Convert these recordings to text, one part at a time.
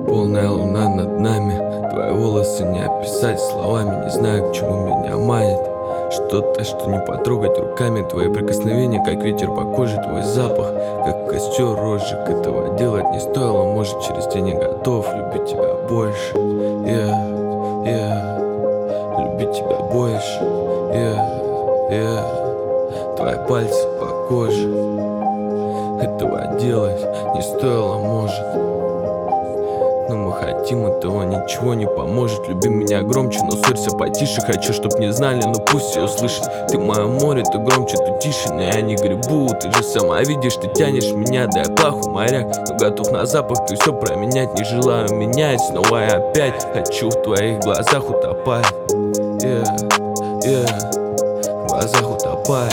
Полная луна над нами, твои волосы не описать словами. Не знаю, к чему меня манит что-то, что не потрогать руками. Твои прикосновения, как ветер по коже. Твой запах, как костер розжиг. Этого делать не стоило, может, через день я готов любить тебя больше. Любить тебя больше. Твои пальцы по коже. Этого делать не стоило, может, но мы хотим этого, ничего не поможет. Люби меня громче, но ссорься потише. Хочу, чтоб не знали, но пусть все услышат. Ты мое море, то громче, то тише. Но я не гребу, ты же сама видишь. Ты тянешь меня, да я плаху моряк, но готов на запах, ты все променять. Не желаю менять, снова и опять хочу в твоих глазах утопать. В глазах утопать.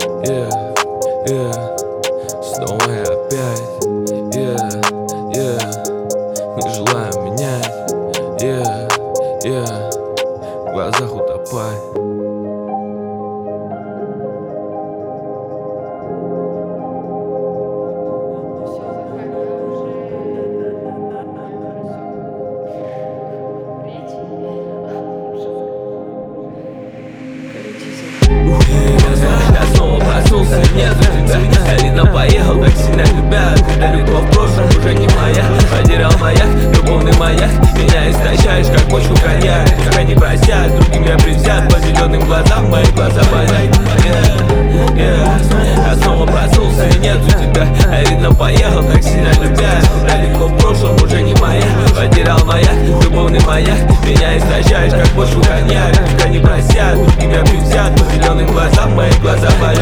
Снова и опять. Не желаю менять. В глазах утопать. Я снова проснулся, нету тебя. Я видно поехал, так сильно любя. Далеко в прошлом уже не моя. Потерял маяк, любовный маяк. Меня истощаешь, как бочку коньяк. Тебя не просят, другим я привзят. По зеленым глазам мои глаза болят. Я снова проснулся, нету тебя. Я видно поехал, так сильно любя. Далеко в прошлом уже не моя. Потерял маяк, любовный маяк. Меня истощаешь, как бочку коньяк. Тебя не просят, другим я привзят. По зеленым глазам мои глаза болят.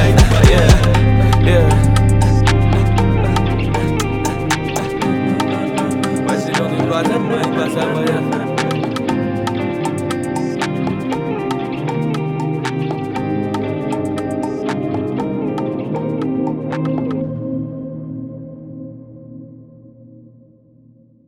По зеленым глазам мои глаза болят.